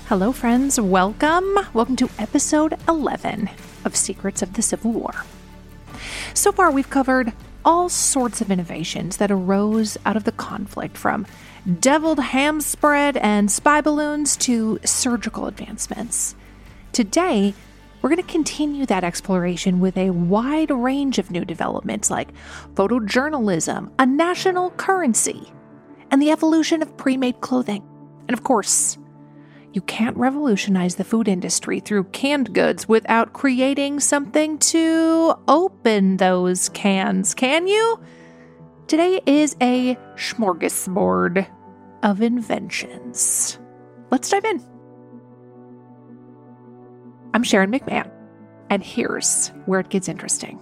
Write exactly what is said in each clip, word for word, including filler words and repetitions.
Hello, friends. Welcome. Welcome to episode eleven of Secrets of the Civil War. So far, we've covered all sorts of innovations that arose out of the conflict, from deviled ham spread and spy balloons to surgical advancements. Today, we're going to continue that exploration with a wide range of new developments like photojournalism, a national currency, and the evolution of pre-made clothing. And of course, you can't revolutionize the food industry through canned goods without creating something to open those cans, can you? Today is a smorgasbord of inventions. Let's dive in. I'm Sharon McMahon, and here's where it gets interesting.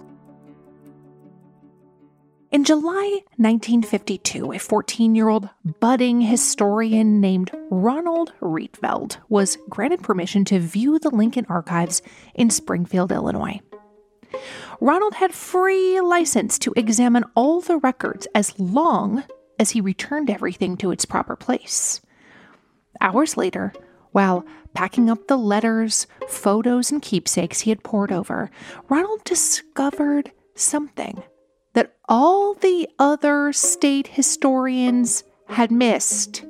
In July nineteen fifty-two, a fourteen-year-old budding historian named Ronald Rietveld was granted permission to view the Lincoln archives in Springfield, Illinois. Ronald had free license to examine all the records as long as he returned everything to its proper place. Hours later, while packing up the letters, photos, and keepsakes he had pored over, Ronald discovered something that all the other state historians had missed.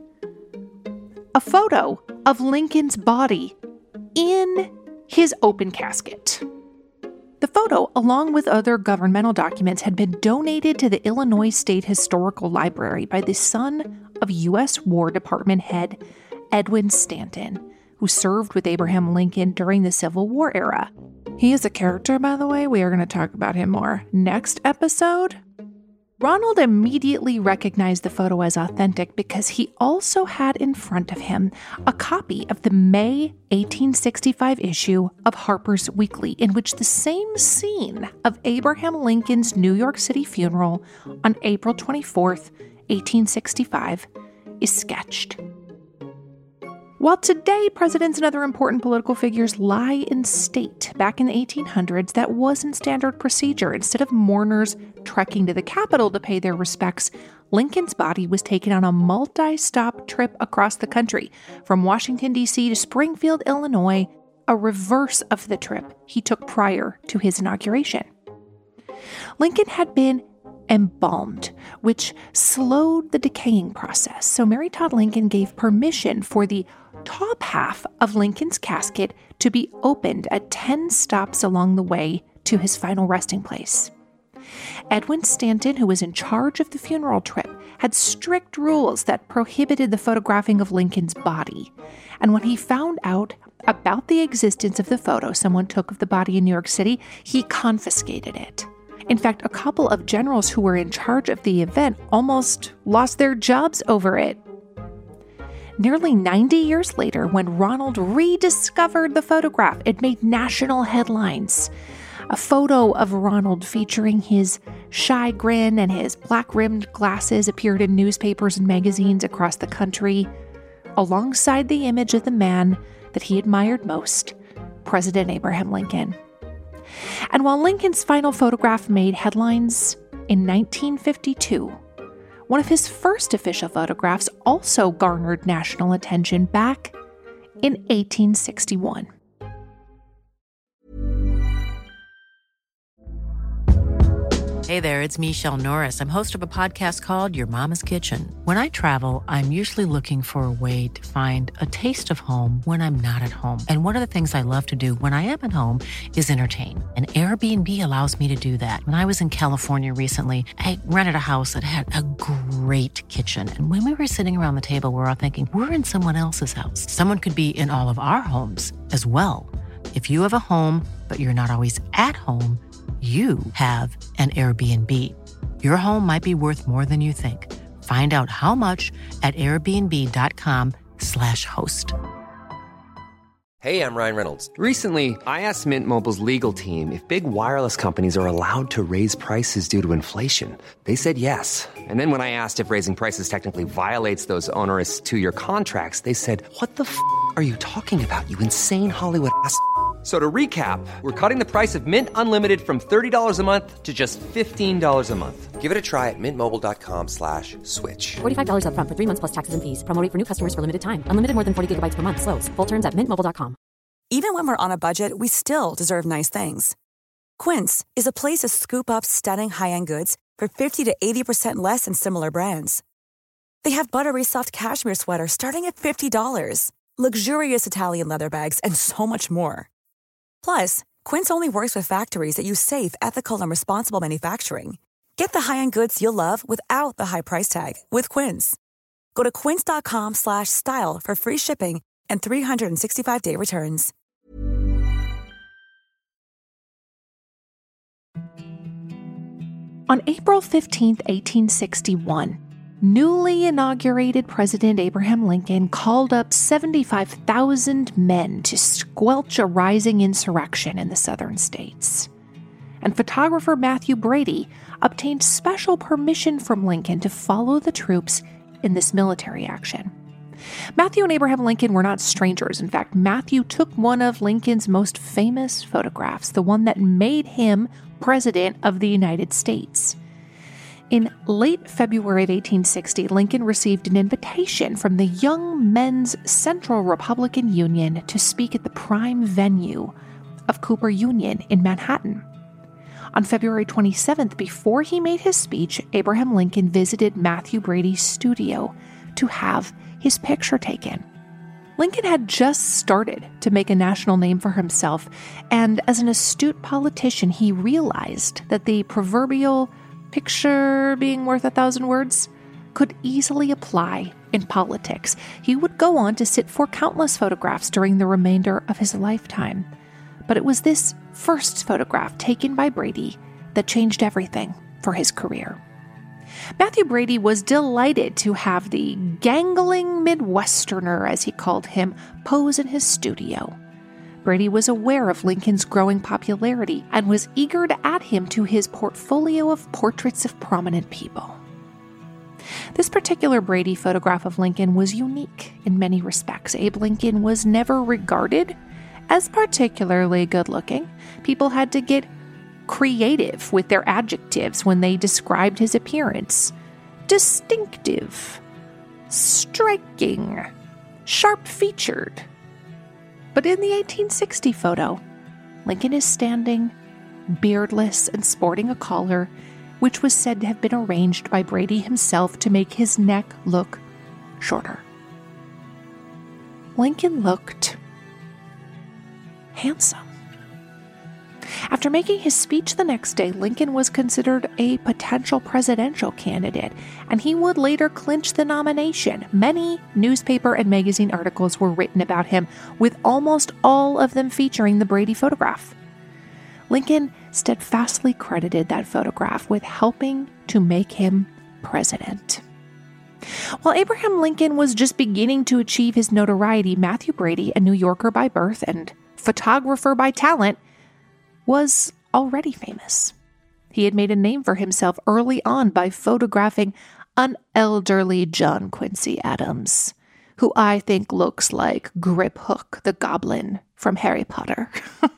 A photo of Lincoln's body in his open casket. The photo, along with other governmental documents, had been donated to the Illinois State Historical Library by the son of U S War Department head Edwin Stanton, who served with Abraham Lincoln during the Civil War era. He is a character, by the way. We are going to talk about him more next episode. Ronald immediately recognized the photo as authentic because he also had in front of him a copy of the May eighteen sixty-five issue of Harper's Weekly, in which the same scene of Abraham Lincoln's New York City funeral on April twenty-fourth, eighteen sixty-five, is sketched. While today presidents and other important political figures lie in state, back in the eighteen hundreds, that wasn't standard procedure. Instead of mourners trekking to the Capitol to pay their respects, Lincoln's body was taken on a multi-stop trip across the country, from Washington, D C to Springfield, Illinois, a reverse of the trip he took prior to his inauguration. Lincoln had been embalmed, which slowed the decaying process, so Mary Todd Lincoln gave permission for the top half of Lincoln's casket to be opened at ten stops along the way to his final resting place. Edwin Stanton, who was in charge of the funeral trip, had strict rules that prohibited the photographing of Lincoln's body, and when he found out about the existence of the photo someone took of the body in New York City, he confiscated it. In fact, a couple of generals who were in charge of the event almost lost their jobs over it. Nearly ninety years later, when Ronald rediscovered the photograph, it made national headlines. A photo of Ronald featuring his shy grin and his black-rimmed glasses appeared in newspapers and magazines across the country, alongside the image of the man that he admired most, President Abraham Lincoln. And while Lincoln's final photograph made headlines in nineteen fifty-two, one of his first official photographs also garnered national attention back in eighteen sixty-one. Hey there, it's Michelle Norris. I'm host of a podcast called Your Mama's Kitchen. When I travel, I'm usually looking for a way to find a taste of home when I'm not at home. And one of the things I love to do when I am at home is entertain. And Airbnb allows me to do that. When I was in California recently, I rented a house that had a great kitchen. And when we were sitting around the table, we were all thinking, we're in someone else's house. Someone could be in all of our homes as well. If you have a home, but you're not always at home, you have an Airbnb. Your home might be worth more than you think. Find out how much at airbnb.com slash host. Hey, I'm Ryan Reynolds. Recently, I asked Mint Mobile's legal team if big wireless companies are allowed to raise prices due to inflation. They said yes. And then when I asked if raising prices technically violates those onerous two-year contracts, they said, what the f*** are you talking about, you insane Hollywood ass f- So to recap, we're cutting the price of Mint Unlimited from thirty dollars a month to just fifteen dollars a month. Give it a try at mintmobile.com slash switch. forty-five dollars up front for three months plus taxes and fees. Promo rate for new customers for limited time. Unlimited more than forty gigabytes per month. Slows full terms at mint mobile dot com. Even when we're on a budget, we still deserve nice things. Quince is a place to scoop up stunning high-end goods for fifty to eighty percent less than similar brands. They have buttery soft cashmere sweaters starting at fifty dollars, luxurious Italian leather bags, and so much more. Plus, Quince only works with factories that use safe, ethical, and responsible manufacturing. Get the high-end goods you'll love without the high price tag with Quince. Go to quince.com slash style for free shipping and three sixty-five day returns. On April fifteenth, eighteen sixty-one, newly inaugurated President Abraham Lincoln called up seventy-five thousand men to squelch a rising insurrection in the southern states. And photographer Matthew Brady obtained special permission from Lincoln to follow the troops in this military action. Matthew and Abraham Lincoln were not strangers. In fact, Matthew took one of Lincoln's most famous photographs, the one that made him President of the United States. In late February of eighteen sixty, Lincoln received an invitation from the Young Men's Central Republican Union to speak at the prime venue of Cooper Union in Manhattan. On February twenty-seventh, before he made his speech, Abraham Lincoln visited Matthew Brady's studio to have his picture taken. Lincoln had just started to make a national name for himself, and as an astute politician, he realized that the proverbial picture being worth a thousand words could easily apply in politics. He would go on to sit for countless photographs during the remainder of his lifetime. But it was this first photograph taken by Brady that changed everything for his career. Matthew Brady was delighted to have the gangling Midwesterner, as he called him, pose in his studio. Brady was aware of Lincoln's growing popularity and was eager to add him to his portfolio of portraits of prominent people. This particular Brady photograph of Lincoln was unique in many respects. Abe Lincoln was never regarded as particularly good-looking. People had to get creative with their adjectives when they described his appearance. Distinctive, striking, sharp-featured. But in the eighteen sixty photo, Lincoln is standing, beardless and sporting a collar, which was said to have been arranged by Brady himself to make his neck look shorter. Lincoln looked handsome. After making his speech the next day, Lincoln was considered a potential presidential candidate, and he would later clinch the nomination. Many newspaper and magazine articles were written about him, with almost all of them featuring the Brady photograph. Lincoln steadfastly credited that photograph with helping to make him president. While Abraham Lincoln was just beginning to achieve his notoriety, Matthew Brady, a New Yorker by birth and photographer by talent, was already famous. He had made a name for himself early on by photographing an elderly John Quincy Adams, who I think looks like Grip Hook the Goblin from Harry Potter.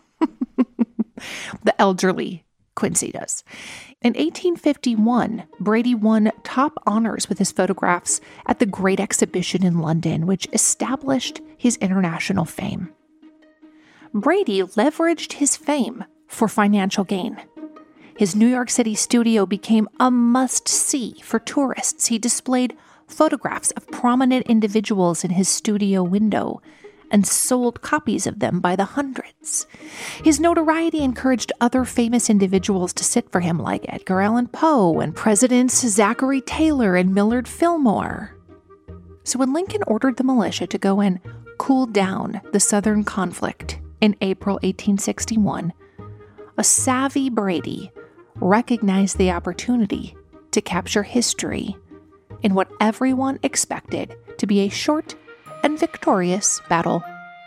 The elderly Quincy does. In eighteen fifty-one, Brady won top honors with his photographs at the Great Exhibition in London, which established his international fame. Brady leveraged his fame for financial gain. His New York City studio became a must-see for tourists. He displayed photographs of prominent individuals in his studio window and sold copies of them by the hundreds. His notoriety encouraged other famous individuals to sit for him, like Edgar Allan Poe and Presidents Zachary Taylor and Millard Fillmore. So when Lincoln ordered the militia to go and cool down the Southern conflict in April eighteen sixty-one, a savvy Brady recognized the opportunity to capture history in what everyone expected to be a short and victorious battle.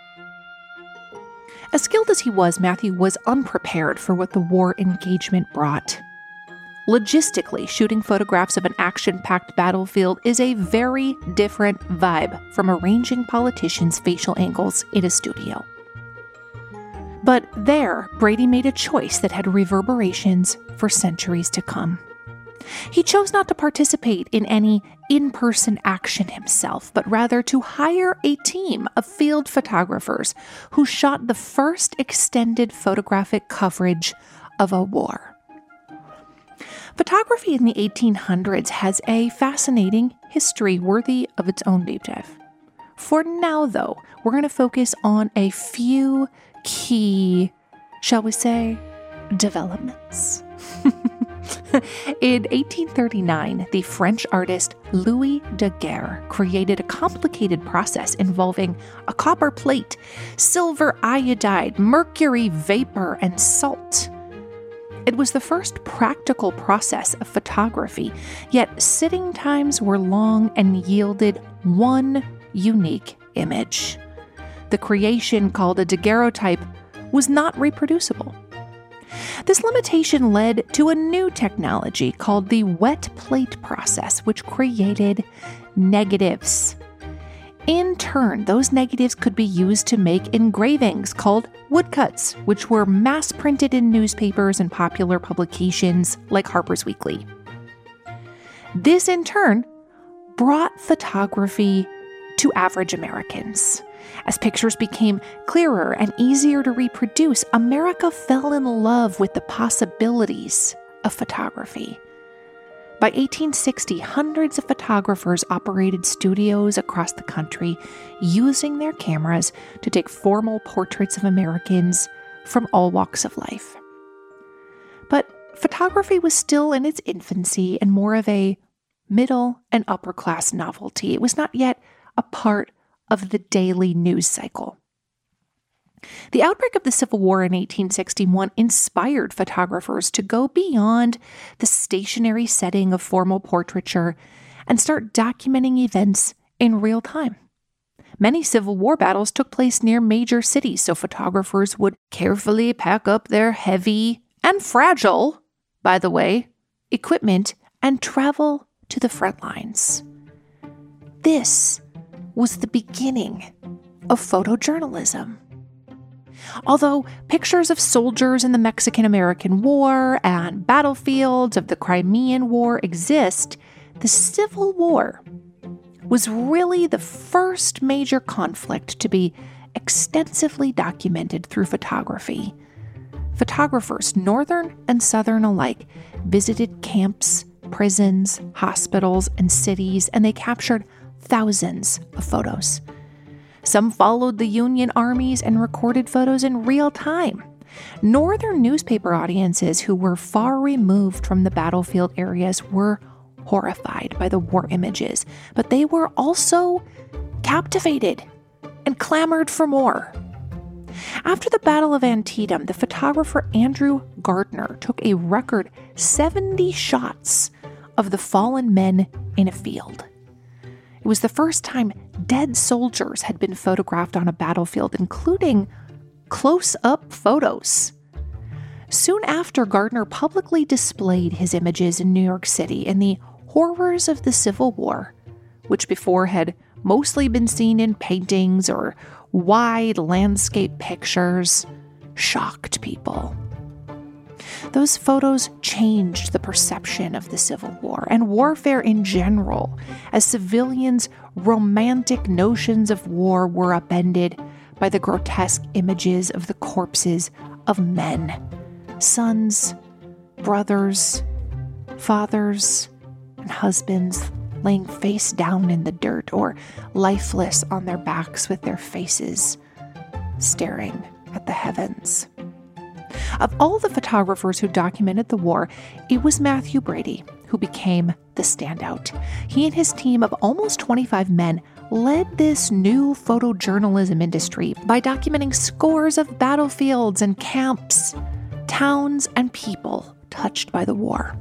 As skilled as he was, Matthew was unprepared for what the war engagement brought. Logistically, shooting photographs of an action-packed battlefield is a very different vibe from arranging politicians' facial angles in a studio. But there, Brady made a choice that had reverberations for centuries to come. He chose not to participate in any in-person action himself, but rather to hire a team of field photographers who shot the first extended photographic coverage of a war. Photography in the eighteen hundreds has a fascinating history worthy of its own deep dive. For now, though, we're going to focus on a few key, shall we say, developments. In eighteen thirty-nine, the French artist Louis Daguerre created a complicated process involving a copper plate, silver iodide, mercury vapor, and salt. It was the first practical process of photography, yet sitting times were long and yielded one unique image. The creation, called a daguerreotype, was not reproducible. This limitation led to a new technology called the wet plate process, which created negatives. In turn, those negatives could be used to make engravings called woodcuts, which were mass printed in newspapers and popular publications like Harper's Weekly. This, in turn, brought photography to average Americans. As pictures became clearer and easier to reproduce, America fell in love with the possibilities of photography. By eighteen sixty, hundreds of photographers operated studios across the country, using their cameras to take formal portraits of Americans from all walks of life. But photography was still in its infancy and more of a middle and upper class novelty. It was not yet a part of the daily news cycle. The outbreak of the Civil War in eighteen sixty-one inspired photographers to go beyond the stationary setting of formal portraiture and start documenting events in real time. Many Civil War battles took place near major cities, so photographers would carefully pack up their heavy and fragile, by the way, equipment and travel to the front lines. This was the beginning of photojournalism. Although pictures of soldiers in the Mexican-American War and battlefields of the Crimean War exist, the Civil War was really the first major conflict to be extensively documented through photography. Photographers, Northern and Southern alike, visited camps, prisons, hospitals, and cities, and they captured thousands of photos. Some followed the Union armies and recorded photos in real time. Northern newspaper audiences who were far removed from the battlefield areas were horrified by the war images, but they were also captivated and clamored for more. After the Battle of Antietam, the photographer Andrew Gardner took a record seventy shots of the fallen men in a field. It was the first time dead soldiers had been photographed on a battlefield, including close-up photos. Soon after, Gardner publicly displayed his images in New York City, and the horrors of the Civil War, which before had mostly been seen in paintings or wide landscape pictures, shocked people. Those photos changed the perception of the Civil War and warfare in general, as civilians' romantic notions of war were upended by the grotesque images of the corpses of men, sons, brothers, fathers, and husbands laying face down in the dirt or lifeless on their backs with their faces staring at the heavens. Of all the photographers who documented the war, it was Mathew Brady who became the standout. He and his team of almost twenty-five men led this new photojournalism industry by documenting scores of battlefields and camps, towns, and people touched by the war.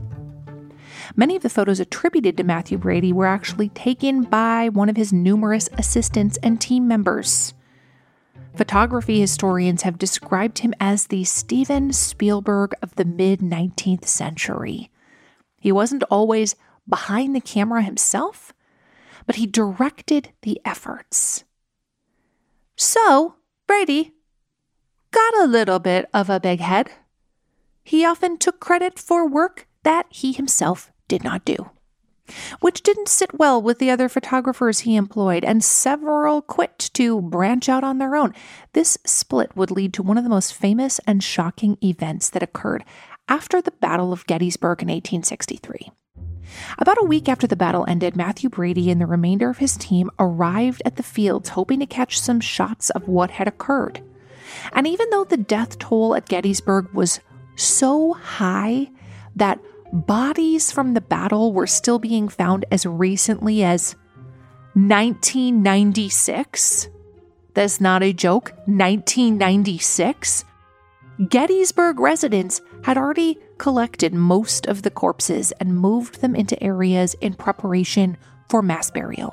Many of the photos attributed to Mathew Brady were actually taken by one of his numerous assistants and team members. Photography historians have described him as the Steven Spielberg of the mid-nineteenth century. He wasn't always behind the camera himself, but he directed the efforts. So, Brady, got a little bit of a big head. He often took credit for work that he himself did not do, which didn't sit well with the other photographers he employed, and several quit to branch out on their own. This split would lead to one of the most famous and shocking events that occurred after the Battle of Gettysburg in eighteen sixty-three. About a week after the battle ended, Matthew Brady and the remainder of his team arrived at the fields hoping to catch some shots of what had occurred. And even though the death toll at Gettysburg was so high that bodies from the battle were still being found as recently as nineteen ninety-six, that's not a joke, nineteen ninety-six, Gettysburg residents had already collected most of the corpses and moved them into areas in preparation for mass burial.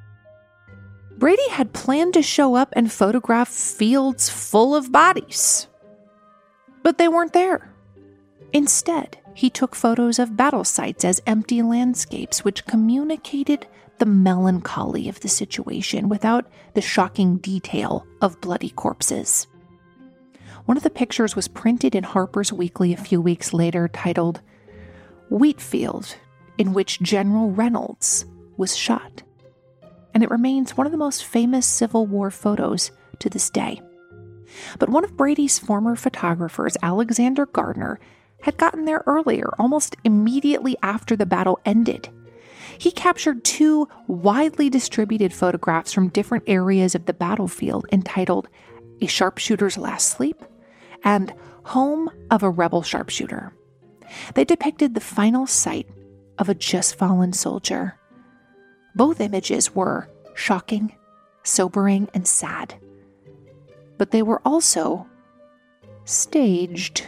Brady had planned to show up and photograph fields full of bodies, but they weren't there. Instead, he took photos of battle sites as empty landscapes, which communicated the melancholy of the situation without the shocking detail of bloody corpses. One of the pictures was printed in Harper's Weekly a few weeks later, titled "Wheatfield, in which General Reynolds was shot." And it remains one of the most famous Civil War photos to this day. But one of Brady's former photographers, Alexander Gardner, had gotten there earlier, almost immediately after the battle ended. He captured two widely distributed photographs from different areas of the battlefield entitled "A Sharpshooter's Last Sleep" and "Home of a Rebel Sharpshooter." They depicted the final sight of a just fallen soldier. Both images were shocking, sobering, and sad. But they were also staged.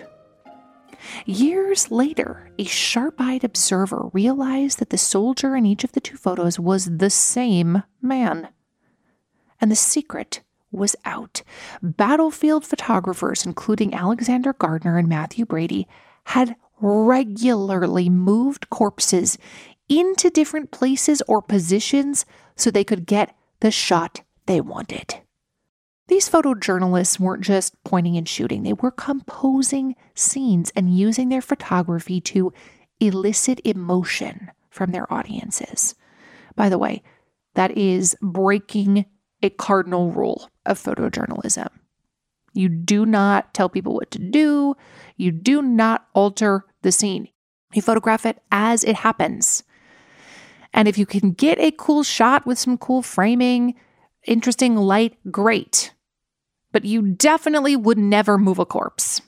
Years later, a sharp-eyed observer realized that the soldier in each of the two photos was the same man. And the secret was out. Battlefield photographers, including Alexander Gardner and Matthew Brady, had regularly moved corpses into different places or positions so they could get the shot they wanted. These photojournalists weren't just pointing and shooting. They were composing scenes and using their photography to elicit emotion from their audiences. By the way, that is breaking a cardinal rule of photojournalism. You do not tell people what to do. You do not alter the scene. You photograph it as it happens. And if you can get a cool shot with some cool framing, interesting light, great. But you definitely would never move a corpse.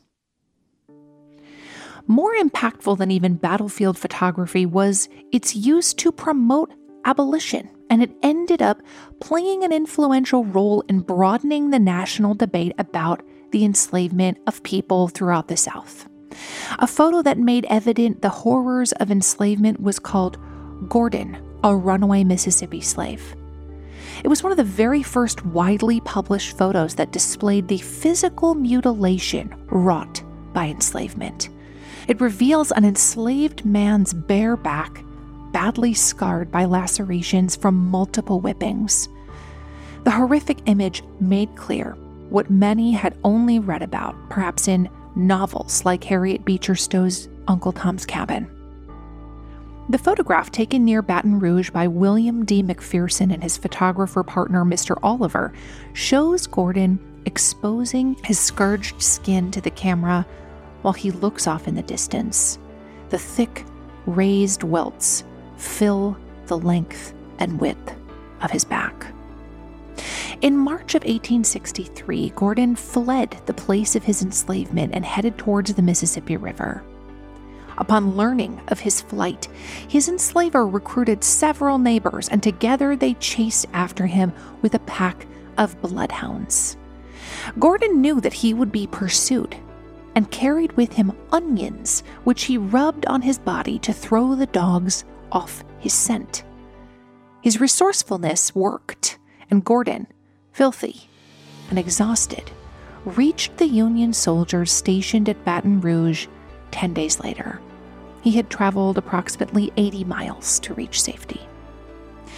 More impactful than even battlefield photography was its use to promote abolition, and it ended up playing an influential role in broadening the national debate about the enslavement of people throughout the South. A photo that made evident the horrors of enslavement was called Gordon, a Runaway Mississippi Slave. It was one of the very first widely published photos that displayed the physical mutilation wrought by enslavement. It reveals an enslaved man's bare back, badly scarred by lacerations from multiple whippings. The horrific image made clear what many had only read about, perhaps in novels like Harriet Beecher Stowe's Uncle Tom's Cabin. The photograph taken near Baton Rouge by William D. McPherson and his photographer partner, Mister Oliver, shows Gordon exposing his scourged skin to the camera while he looks off in the distance. The thick, raised welts fill the length and width of his back. In March of eighteen sixty-three, Gordon fled the place of his enslavement and headed towards the Mississippi River. Upon learning of his flight, his enslaver recruited several neighbors, and together they chased after him with a pack of bloodhounds. Gordon knew that he would be pursued and carried with him onions, which he rubbed on his body to throw the dogs off his scent. His resourcefulness worked, and Gordon, filthy and exhausted, reached the Union soldiers stationed at Baton Rouge ten days later. He had traveled approximately eighty miles to reach safety.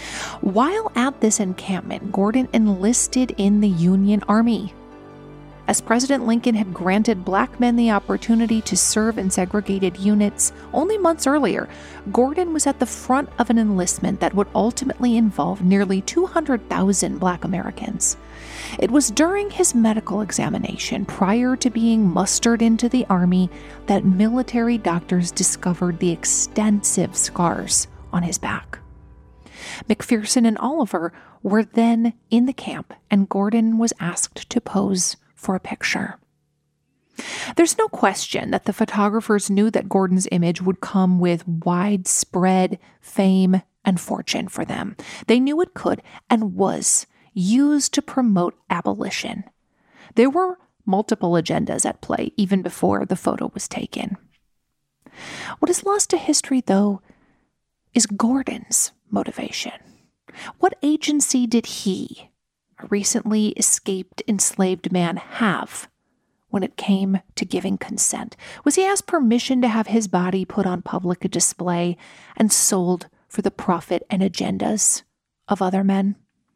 While at this encampment, Gordon enlisted in the Union Army. As President Lincoln had granted black men the opportunity to serve in segregated units only months earlier, Gordon was at the front of an enlistment that would ultimately involve nearly two hundred thousand black Americans. It was during his medical examination, prior to being mustered into the Army, that military doctors discovered the extensive scars on his back. McPherson and Oliver were then in the camp, and Gordon was asked to pose for a picture. There's no question that the photographers knew that Gordon's image would come with widespread fame and fortune for them. They knew it could and was used to promote abolition. There were multiple agendas at play even before the photo was taken. What is lost to history, though, is Gordon's motivation. What agency did he, a recently escaped enslaved man, have when it came to giving consent? Was he asked permission to have his body put on public display and sold for the profit and agendas of other men?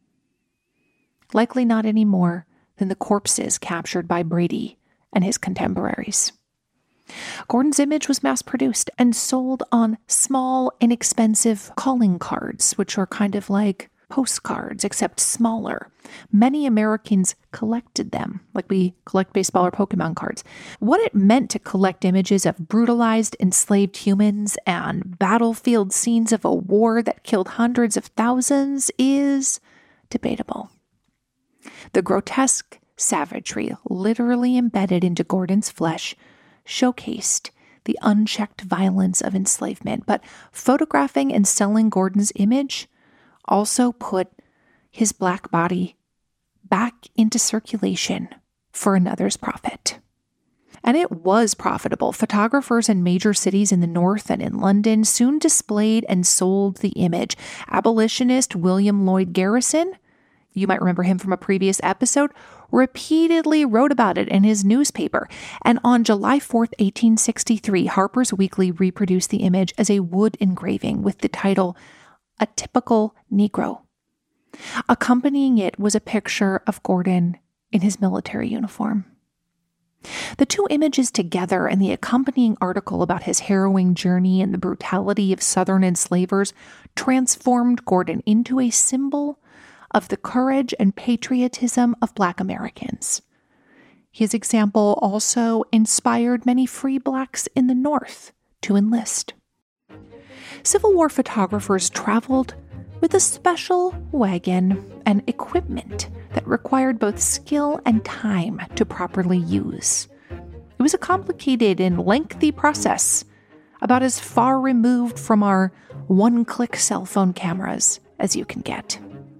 Likely not any more than the corpses captured by Brady and his contemporaries. Gordon's image was mass-produced and sold on small, inexpensive calling cards, which are kind of like postcards, except smaller. Many Americans collected them, like we collect baseball or Pokemon cards. What it meant to collect images of brutalized, enslaved humans and battlefield scenes of a war that killed hundreds of thousands is debatable. The grotesque savagery literally embedded into Gordon's flesh showcased the unchecked violence of enslavement, but photographing and selling Gordon's image also put his black body back into circulation for another's profit. And it was profitable. Photographers in major cities in the North and in London soon displayed and sold the image. Abolitionist William Lloyd Garrison, you might remember him from a previous episode, repeatedly wrote about it in his newspaper. And on July fourth, eighteen sixty-three, Harper's Weekly reproduced the image as a wood engraving with the title, "A Typical Negro." Accompanying it was a picture of Gordon in his military uniform. The two images together and the accompanying article about his harrowing journey and the brutality of Southern enslavers transformed Gordon into a symbol of the courage and patriotism of Black Americans. His example also inspired many free Blacks in the North to enlist. Civil War photographers traveled with a special wagon and equipment that required both skill and time to properly use. It was a complicated and lengthy process, about as far removed from our one-click cell phone cameras as you can get.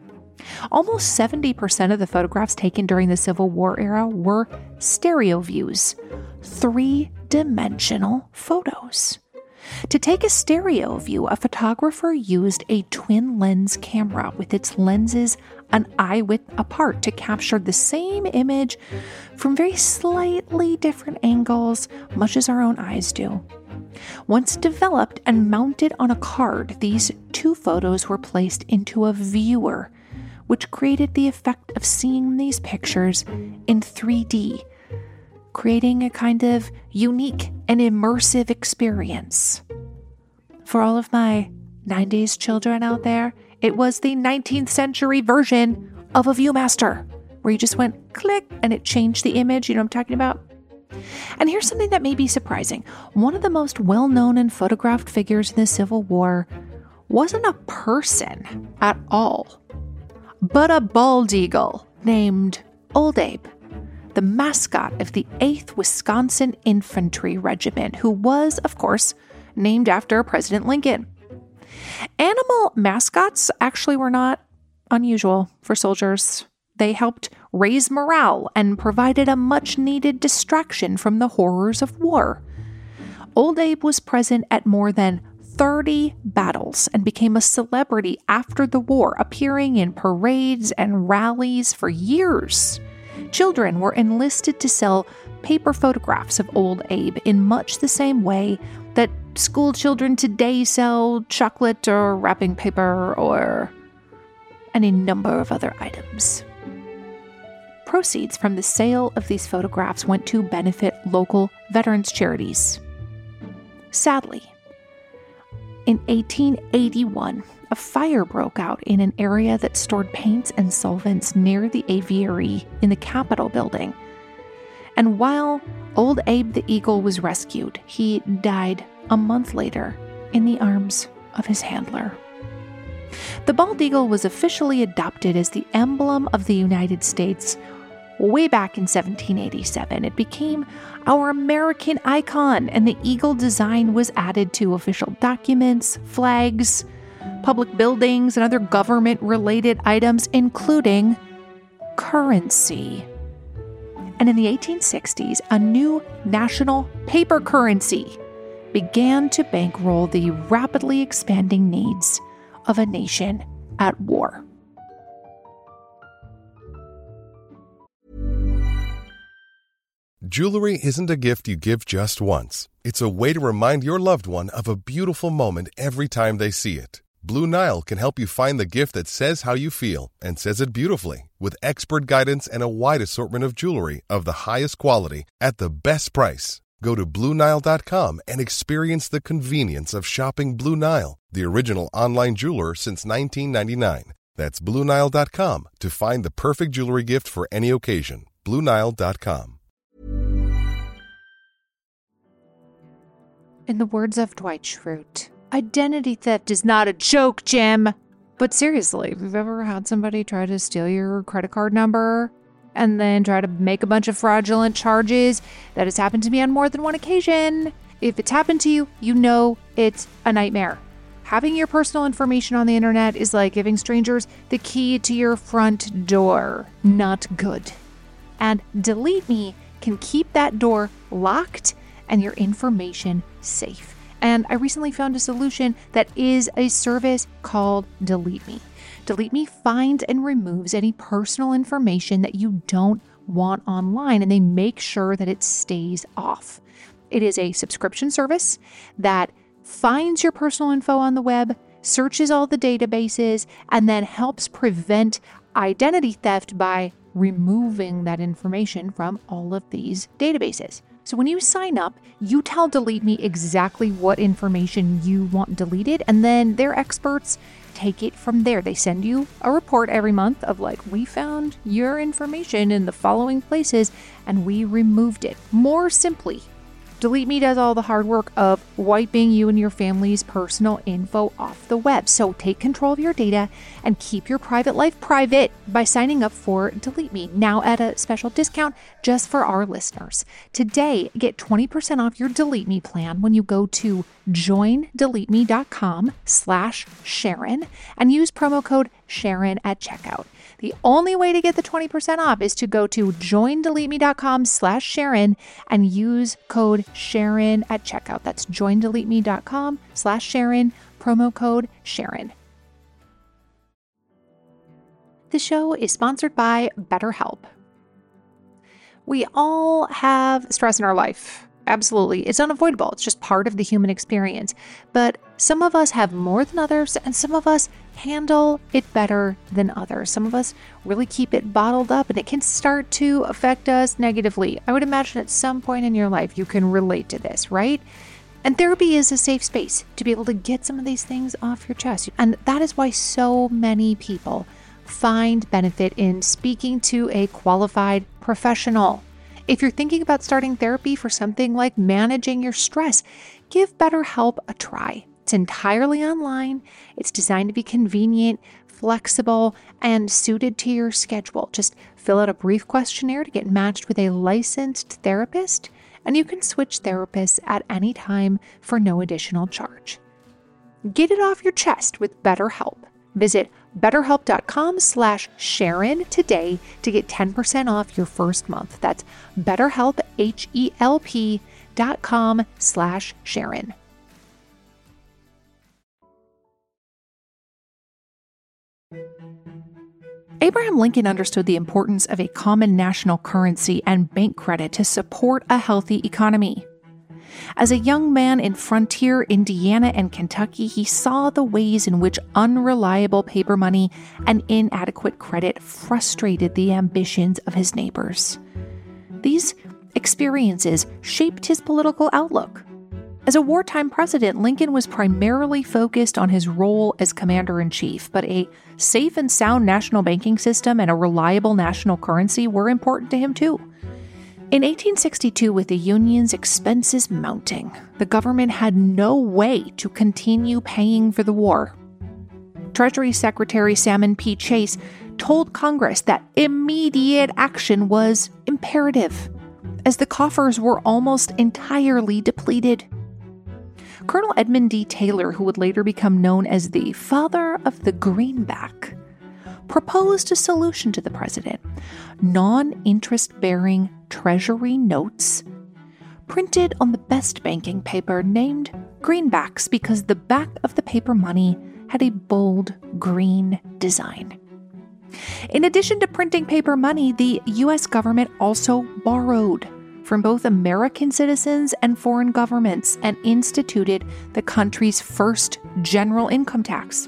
Almost seventy percent of the photographs taken during the Civil War era were stereo views, three-dimensional photos. To take a stereo view, a photographer used a twin-lens camera with its lenses an eye width apart to capture the same image from very slightly different angles, much as our own eyes do. Once developed and mounted on a card, these two photos were placed into a viewer, which created the effect of seeing these pictures in three D, creating a kind of unique and immersive experience. For all of my nineties children out there, it was the nineteenth century version of a Viewmaster, where you just went click and it changed the image. You know what I'm talking about? And here's something that may be surprising. One of the most well-known and photographed figures in the Civil War wasn't a person at all, but a bald eagle named Old Abe, the mascot of the eighth Wisconsin Infantry Regiment, who was, of course, named after President Lincoln. Animal mascots actually were not unusual for soldiers. They helped raise morale and provided a much-needed distraction from the horrors of war. Old Abe was present at more than thirty battles and became a celebrity after the war, appearing in parades and rallies for years. Children were enlisted to sell paper photographs of Old Abe in much the same way that school children today sell chocolate or wrapping paper or any number of other items. Proceeds from the sale of these photographs went to benefit local veterans charities. Sadly, in eighteen eighty-one, a fire broke out in an area that stored paints and solvents near the aviary in the Capitol building. And while old Abe the Eagle was rescued, he died a month later in the arms of his handler. The bald eagle was officially adopted as the emblem of the United States way back in seventeen eighty-seven. It became our American icon, and the eagle design was added to official documents, flags, public buildings, and other government-related items, including currency. And in the eighteen sixties, a new national paper currency began to bankroll the rapidly expanding needs of a nation at war. Jewelry isn't a gift you give just once. It's a way to remind your loved one of a beautiful moment every time they see it. Blue Nile can help you find the gift that says how you feel and says it beautifully, with expert guidance and a wide assortment of jewelry of the highest quality at the best price. Go to Blue Nile dot com and experience the convenience of shopping Blue Nile, the original online jeweler since nineteen ninety-nine. That's Blue Nile dot com to find the perfect jewelry gift for any occasion. Blue Nile dot com. In the words of Dwight Schrute, identity theft is not a joke, Jim. But seriously, if you've ever had somebody try to steal your credit card number and then try to make a bunch of fraudulent charges, that has happened to me on more than one occasion. If it's happened to you, you know it's a nightmare. Having your personal information on the internet is like giving strangers the key to your front door. Not good. And Delete Me can keep that door locked and your information safe. And I recently found a solution that is a service called Delete Me. Delete Me finds and removes any personal information that you don't want online, and they make sure that it stays off. It is a subscription service that finds your personal info on the web, searches all the databases, and then helps prevent identity theft by removing that information from all of these databases. So when you sign up, you tell Delete Me exactly what information you want deleted, and then their experts take it from there. They send you a report every month of like, we found your information in the following places and we removed it. More simply, Delete Me does all the hard work of wiping you and your family's personal info off the web. So take control of your data and keep your private life private by signing up for Delete Me, now at a special discount just for our listeners. Today, get twenty percent off your Delete Me plan when you go to joindeleteme.com slash Sharon and use promo code Sharon at checkout. The only way to get the twenty percent off is to go to joindeleteme.com slash Sharon and use code Sharon at checkout. That's joindeleteme.com slash Sharon, promo code Sharon. The show is sponsored by BetterHelp. We all have stress in our life. Absolutely. It's unavoidable. It's just part of the human experience. But some of us have more than others, and some of us handle it better than others. Some of us really keep it bottled up, and it can start to affect us negatively. I would imagine at some point in your life you can relate to this, right? And therapy is a safe space to be able to get some of these things off your chest. And that is why so many people find benefit in speaking to a qualified professional. If you're thinking about starting therapy for something like managing your stress, give BetterHelp a try. It's entirely online. It's designed to be convenient, flexible, and suited to your schedule. Just fill out a brief questionnaire to get matched with a licensed therapist, and you can switch therapists at any time for no additional charge. Get it off your chest with BetterHelp. Visit betterhelp.com slash Sharon today to get ten percent off your first month. That's betterhelp, H-E-L-P dot com slash Sharon. Abraham Lincoln understood the importance of a common national currency and bank credit to support a healthy economy. As a young man in frontier Indiana and Kentucky, he saw the ways in which unreliable paper money and inadequate credit frustrated the ambitions of his neighbors. These experiences shaped his political outlook. As a wartime president, Lincoln was primarily focused on his role as commander-in-chief, but a safe and sound national banking system and a reliable national currency were important to him too. In eighteen sixty-two, with the Union's expenses mounting, the government had no way to continue paying for the war. Treasury Secretary Salmon P. Chase told Congress that immediate action was imperative, as the coffers were almost entirely depleted. Colonel Edmund D. Taylor, who would later become known as the father of the greenback, proposed a solution to the president: non-interest-bearing treasury notes printed on the best banking paper named greenbacks because the back of the paper money had a bold green design. In addition to printing paper money, the U S government also borrowed from both American citizens and foreign governments and instituted the country's first general income tax.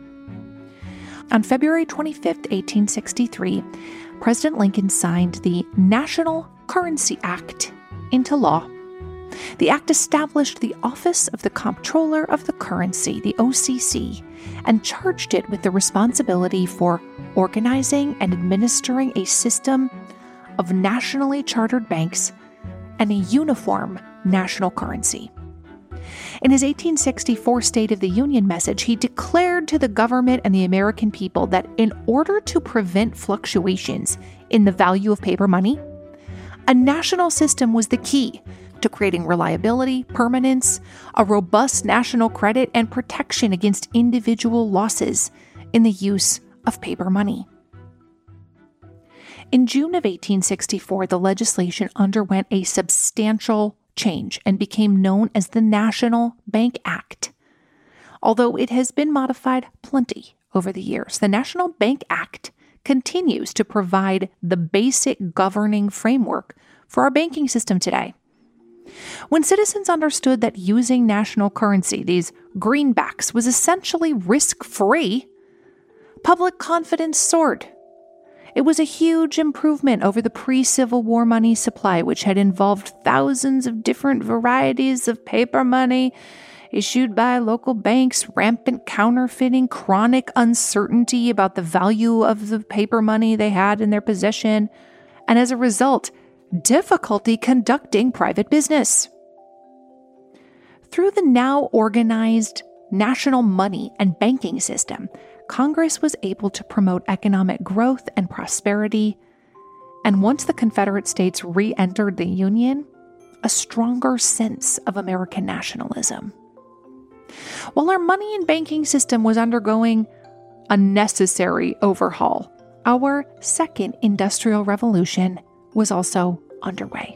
On February twenty-fifth, eighteen sixty-three, President Lincoln signed the National Currency Act into law. The act established the Office of the Comptroller of the Currency, the O C C, and charged it with the responsibility for organizing and administering a system of nationally chartered banks and a uniform national currency. In his eighteen sixty-four State of the Union message, he declared to the government and the American people that in order to prevent fluctuations in the value of paper money, a national system was the key to creating reliability, permanence, a robust national credit, and protection against individual losses in the use of paper money. In June of eighteen sixty-four, the legislation underwent a substantial change and became known as the National Bank Act. Although it has been modified plenty over the years, the National Bank Act continues to provide the basic governing framework for our banking system today. When citizens understood that using national currency, these greenbacks, was essentially risk-free, public confidence soared. It was a huge improvement over the pre-Civil War money supply, which had involved thousands of different varieties of paper money issued by local banks, rampant counterfeiting, chronic uncertainty about the value of the paper money they had in their possession, and as a result, difficulty conducting private business. Through the now organized national money and banking system, Congress was able to promote economic growth and prosperity, and once the Confederate States re-entered the Union, a stronger sense of American nationalism. While our money and banking system was undergoing a necessary overhaul, our second industrial revolution was also underway.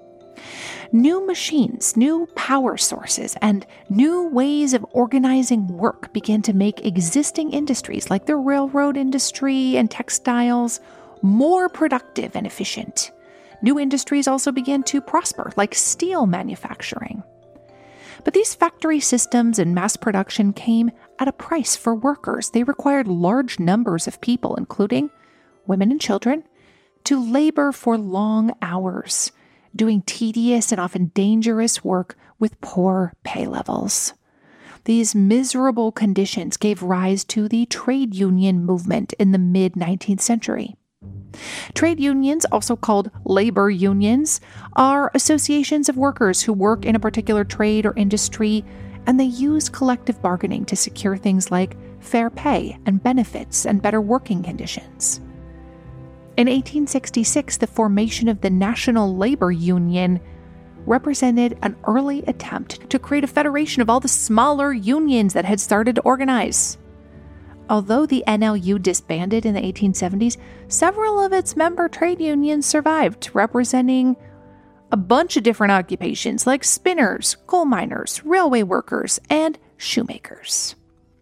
New machines, new power sources, and new ways of organizing work began to make existing industries like the railroad industry and textiles more productive and efficient. New industries also began to prosper, like steel manufacturing. But these factory systems and mass production came at a price for workers. They required large numbers of people, including women and children, to labor for long hours, doing tedious and often dangerous work with poor pay levels. These miserable conditions gave rise to the trade union movement in the mid-nineteenth century. Trade unions, also called labor unions, are associations of workers who work in a particular trade or industry, and they use collective bargaining to secure things like fair pay and benefits and better working conditions. In eighteen sixty-six, the formation of the National Labor Union represented an early attempt to create a federation of all the smaller unions that had started to organize. Although the N L U disbanded in the eighteen seventies, several of its member trade unions survived, representing a bunch of different occupations like spinners, coal miners, railway workers, and shoemakers.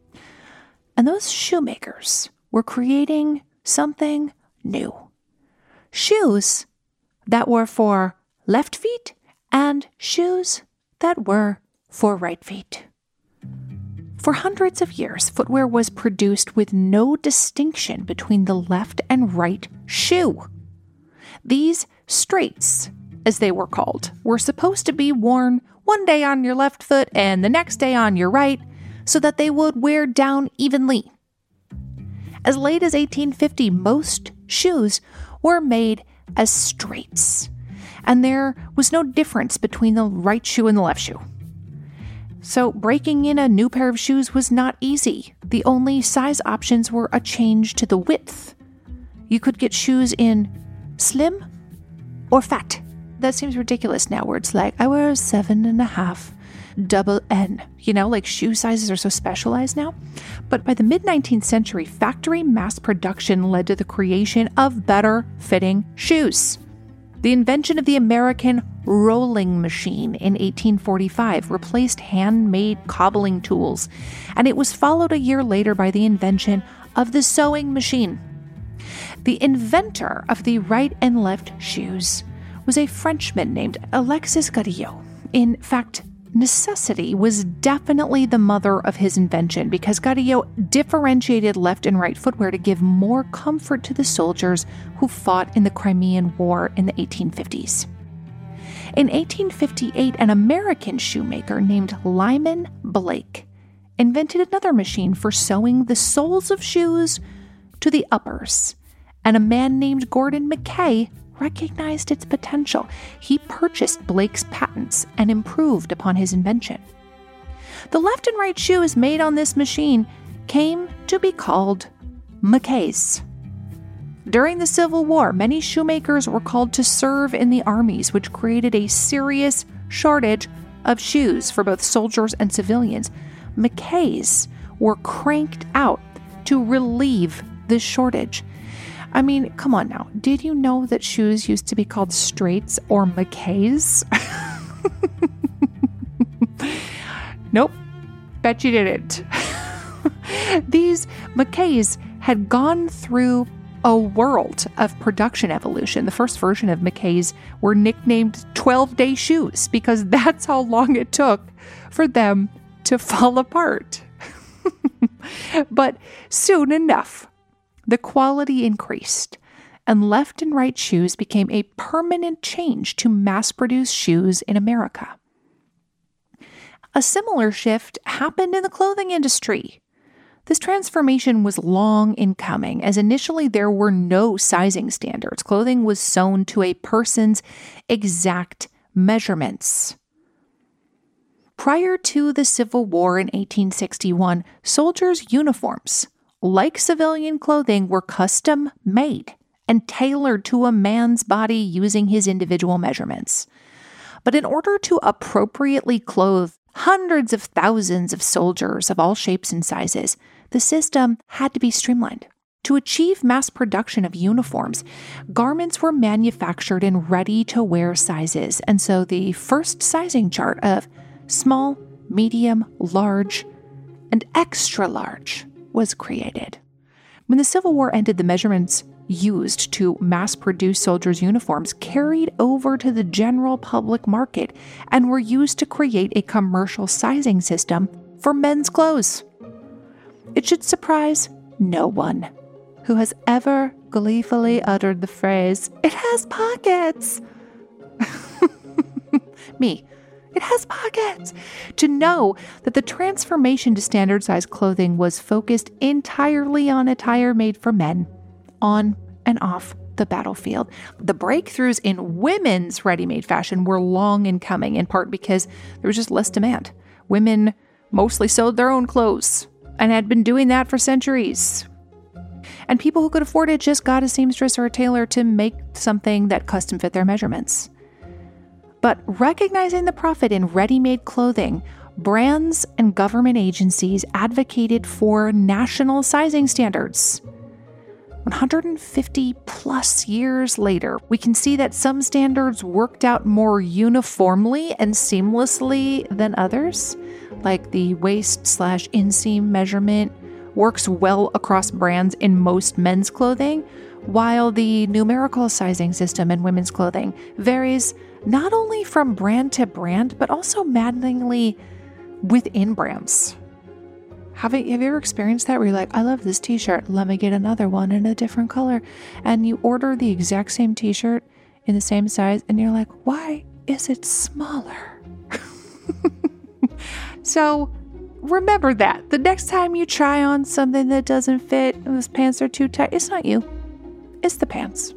And those shoemakers were creating something new. Shoes that were for left feet and shoes that were for right feet. For hundreds of years, footwear was produced with no distinction between the left and right shoe. These straights, as they were called, were supposed to be worn one day on your left foot and the next day on your right, so that they would wear down evenly. As late as eighteen fifty, most shoes were made as straights, and there was no difference between the right shoe and the left shoe. So breaking in a new pair of shoes was not easy. The only size options were a change to the width. You could get shoes in slim or fat. That seems ridiculous now, where it's like, I wear a seven and a half double N. You know, like shoe sizes are so specialized now. But by the mid-nineteenth century, factory mass production led to the creation of better fitting shoes. The invention of the American rolling machine in eighteen forty-five replaced handmade cobbling tools, and it was followed a year later by the invention of the sewing machine. The inventor of the right and left shoes was a Frenchman named Alexis Godillot. In fact, necessity was definitely the mother of his invention, because Godillot differentiated left and right footwear to give more comfort to the soldiers who fought in the Crimean War in the eighteen fifties. In eighteen fifty-eight, an American shoemaker named Lyman Blake invented another machine for sewing the soles of shoes to the uppers, and a man named Gordon Mackay recognized its potential. He purchased Blake's patents and improved upon his invention. The left and right shoes made on this machine came to be called Mackays. During the Civil War, many shoemakers were called to serve in the armies, which created a serious shortage of shoes for both soldiers and civilians. Mackays were cranked out to relieve this shortage. I mean, come on now. Did you know that shoes used to be called straights or Mackays? Nope. Bet you didn't. These Mackays had gone through a world of production evolution. The first version of Mackays were nicknamed twelve-day shoes because that's how long it took for them to fall apart. But soon enough, the quality increased, and left and right shoes became a permanent change to mass-produced shoes in America. A similar shift happened in the clothing industry. This transformation was long in coming, as initially there were no sizing standards. Clothing was sewn to a person's exact measurements. Prior to the Civil War in eighteen sixty-one, soldiers' uniforms, like civilian clothing, were custom made and tailored to a man's body using his individual measurements. But in order to appropriately clothe hundreds of thousands of soldiers of all shapes and sizes, the system had to be streamlined. To achieve mass production of uniforms, garments were manufactured in ready-to-wear sizes, and so the first sizing chart of small, medium, large, and extra large was created. When the Civil War ended, the measurements used to mass-produce soldiers' uniforms carried over to the general public market and were used to create a commercial sizing system for men's clothes. It should surprise no one who has ever gleefully uttered the phrase, "It has pockets." Me. It has pockets. To know that the transformation to standard size clothing was focused entirely on attire made for men, on and off the battlefield. The breakthroughs in women's ready-made fashion were long in coming, in part because there was just less demand. Women mostly sewed their own clothes and had been doing that for centuries. And people who could afford it just got a seamstress or a tailor to make something that custom fit their measurements. But recognizing the profit in ready-made clothing, brands and government agencies advocated for national sizing standards. one hundred fifty plus years later, we can see that some standards worked out more uniformly and seamlessly than others, like the waist slash inseam measurement works well across brands in most men's clothing, while the numerical sizing system in women's clothing varies not only from brand to brand, but also maddeningly within brands. Have you, have you ever experienced that where you're like, I love this t-shirt, let me get another one in a different color. And you order the exact same t-shirt in the same size and you're like, why is it smaller? So remember that. The next time you try on something that doesn't fit, and those pants are too tight, it's not you. It's the pants.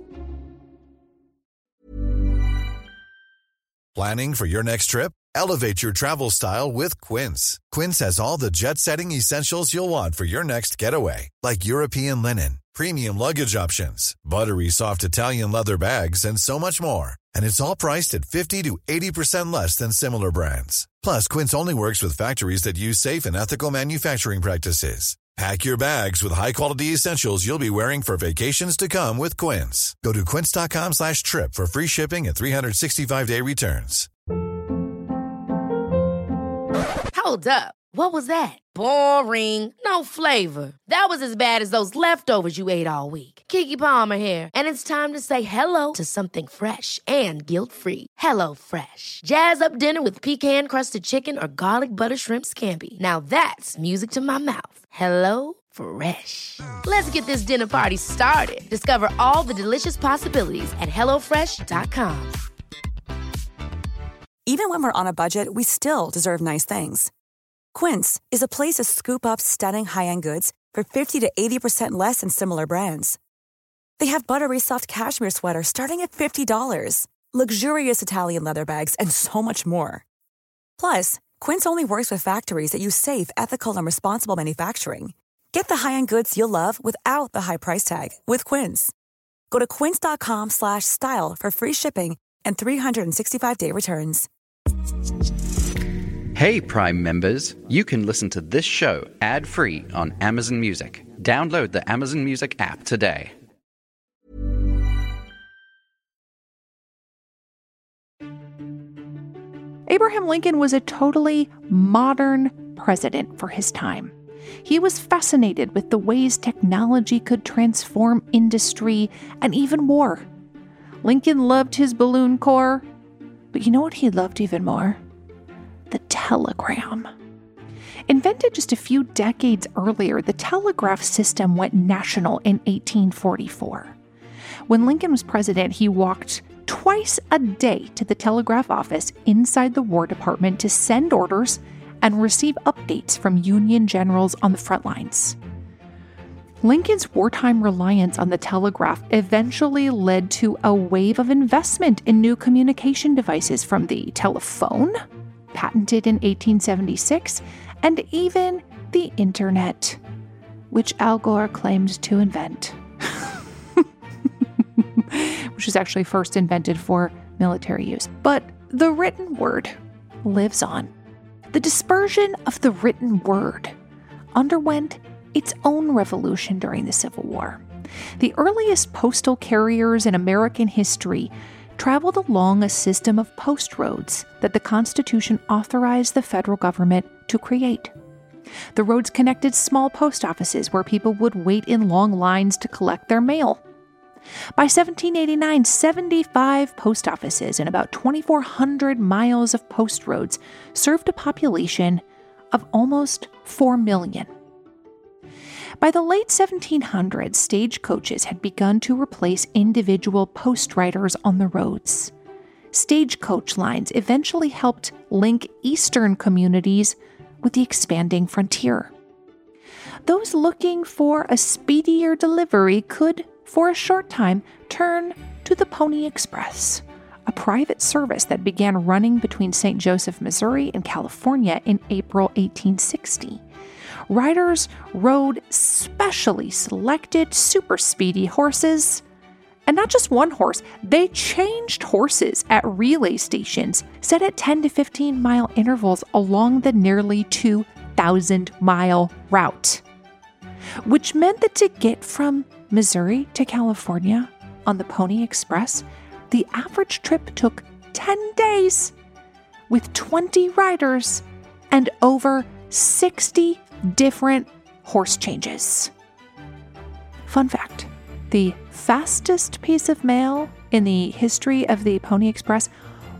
Planning for your next trip? Elevate your travel style with Quince. Quince has all the jet-setting essentials you'll want for your next getaway, like European linen, premium luggage options, buttery soft Italian leather bags, and so much more. And it's all priced at fifty to eighty percent less than similar brands. Plus, Quince only works with factories that use safe and ethical manufacturing practices. Pack your bags with high-quality essentials you'll be wearing for vacations to come with Quince. Go to quince.com slash trip for free shipping and three sixty-five day returns. Hold up. What was that? Boring. No flavor. That was as bad as those leftovers you ate all week. Keke Palmer here. And it's time to say hello to something fresh and guilt-free. Hello Fresh. Jazz up dinner with pecan-crusted chicken or garlic butter shrimp scampi. Now that's music to my mouth. Hello Fresh. Let's get this dinner party started. Discover all the delicious possibilities at hello fresh dot com. Even when we're on a budget, we still deserve nice things. Quince is a place to scoop up stunning high-end goods for fifty to eighty percent less than similar brands. They have buttery soft cashmere sweaters starting at fifty dollars, luxurious Italian leather bags, and so much more. Plus, Quince only works with factories that use safe, ethical, and responsible manufacturing. Get the high-end goods you'll love without the high price tag with Quince. Go to quince.com slash style for free shipping and three sixty-five day returns. Hey, Prime members, you can listen to this show ad-free on Amazon Music. Download the Amazon Music app today. Abraham Lincoln was a totally modern president for his time. He was fascinated with the ways technology could transform industry and even war. Lincoln loved his balloon corps, but you know what he loved even more? The telegram. Invented just a few decades earlier, the telegraph system went national in eighteen forty-four. When Lincoln was president, he walked twice a day to the telegraph office inside the War Department to send orders and receive updates from Union generals on the front lines. Lincoln's wartime reliance on the telegraph eventually led to a wave of investment in new communication devices, from the telephone, patented in eighteen seventy-six, and even the internet, which Al Gore claimed to invent, which was actually first invented for military use. But the written word lives on. The dispersion of the written word underwent its own revolution during the Civil War. The earliest postal carriers in American history traveled along a system of post roads that the Constitution authorized the federal government to create. The roads connected small post offices where people would wait in long lines to collect their mail. By seventeen eighty-nine, seventy-five post offices and about twenty-four hundred miles of post roads served a population of almost four million. By the late seventeen hundreds, stagecoaches had begun to replace individual post riders on the roads. Stagecoach lines eventually helped link eastern communities with the expanding frontier. Those looking for a speedier delivery could, for a short time, turn to the Pony Express, a private service that began running between Saint Joseph, Missouri and California in April eighteen sixty. Riders rode specially selected super speedy horses, and not just one horse, they changed horses at relay stations set at ten to fifteen mile intervals along the nearly two thousand mile route, which meant that to get from Missouri to California on the Pony Express, the average trip took ten days with twenty riders and over sixty different horse changes. Fun fact, the fastest piece of mail in the history of the Pony Express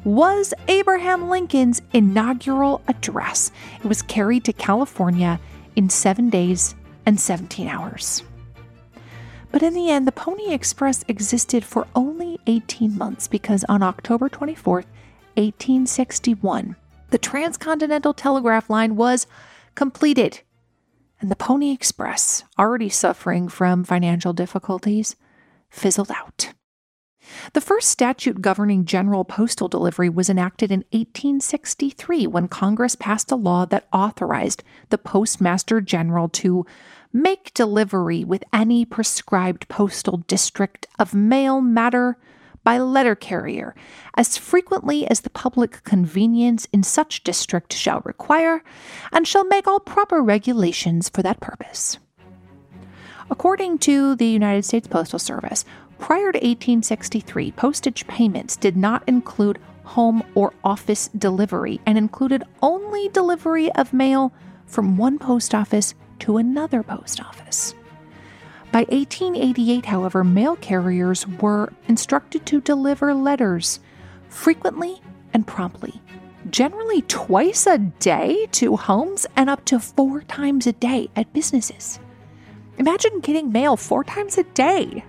was Abraham Lincoln's inaugural address. It was carried to California in seven days and seventeen hours. But in the end, the Pony Express existed for only eighteen months because on October twenty-fourth, eighteen sixty-one, the Transcontinental Telegraph Line was completed, and the Pony Express, already suffering from financial difficulties, fizzled out. The first statute governing general postal delivery was enacted in eighteen sixty-three when Congress passed a law that authorized the Postmaster General to make delivery with any prescribed postal district of mail matter by letter carrier as frequently as the public convenience in such district shall require, and shall make all proper regulations for that purpose. According to the United States Postal Service, prior to eighteen sixty-three, postage payments did not include home or office delivery and included only delivery of mail from one post office to another post office. By eighteen eighty-eight, however, mail carriers were instructed to deliver letters frequently and promptly, generally twice a day to homes and up to four times a day at businesses. Imagine getting mail four times a day.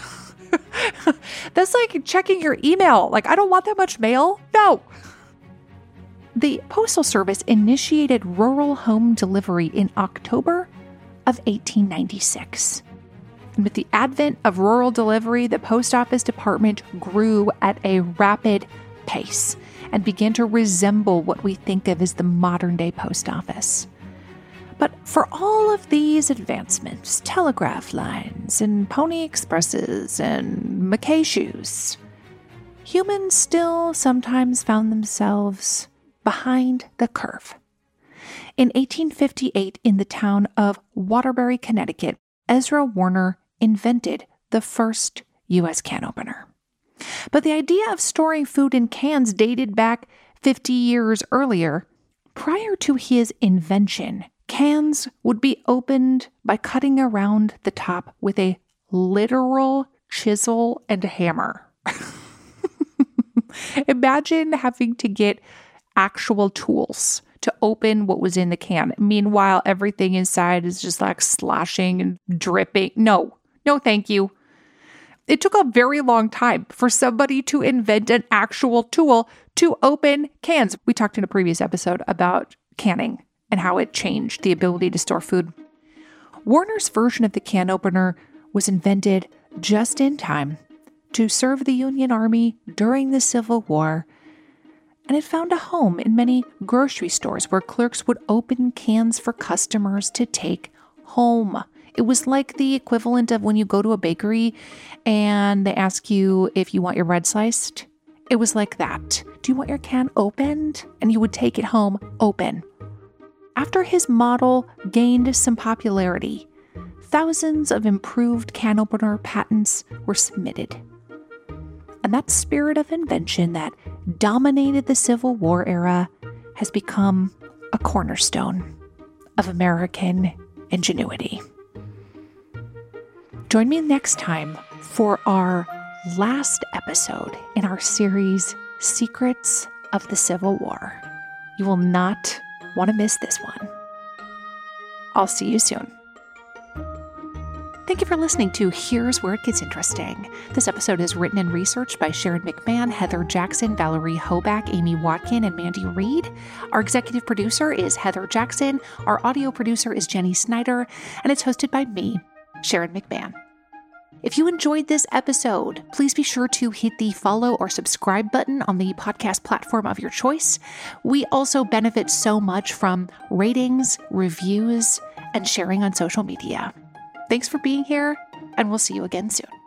That's like checking your email. Like, I don't want that much mail. No. The Postal Service initiated rural home delivery in October of eighteen ninety-six. And with the advent of rural delivery, the Post Office Department grew at a rapid pace and began to resemble what we think of as the modern-day post office. But for all of these advancements, telegraph lines and pony expresses and Mackay shoes, humans still sometimes found themselves behind the curve. In eighteen fifty-eight, in the town of Waterbury, Connecticut, Ezra Warner invented the first U S can opener. But the idea of storing food in cans dated back fifty years earlier. Prior to his invention, cans would be opened by cutting around the top with a literal chisel and hammer. Imagine having to get actual tools to open what was in the can. Meanwhile, everything inside is just like sloshing and dripping. No, no, thank you. It took a very long time for somebody to invent an actual tool to open cans. We talked in a previous episode about canning and how it changed the ability to store food. Warner's version of the can opener was invented just in time to serve the Union Army during the Civil War, and it found a home in many grocery stores where clerks would open cans for customers to take home. It was like the equivalent of when you go to a bakery and they ask you if you want your bread sliced. It was like that. Do you want your can opened? And you would take it home open. After his model gained some popularity, thousands of improved can opener patents were submitted. And that spirit of invention that dominated the Civil War era has become a cornerstone of American ingenuity. Join me next time for our last episode in our series, Secrets of the Civil War. You will not want to miss this one. I'll see you soon. Thank you for listening to Here's Where It Gets Interesting. This episode is written and researched by Sharon McMahon, Heather Jackson, Valerie Hoback, Amy Watkin, and Mandy Reed. Our executive producer is Heather Jackson. Our audio producer is Jenny Snyder, and it's hosted by me, Sharon McMahon. If you enjoyed this episode, please be sure to hit the follow or subscribe button on the podcast platform of your choice. We also benefit so much from ratings, reviews, and sharing on social media. Thanks for being here, and we'll see you again soon.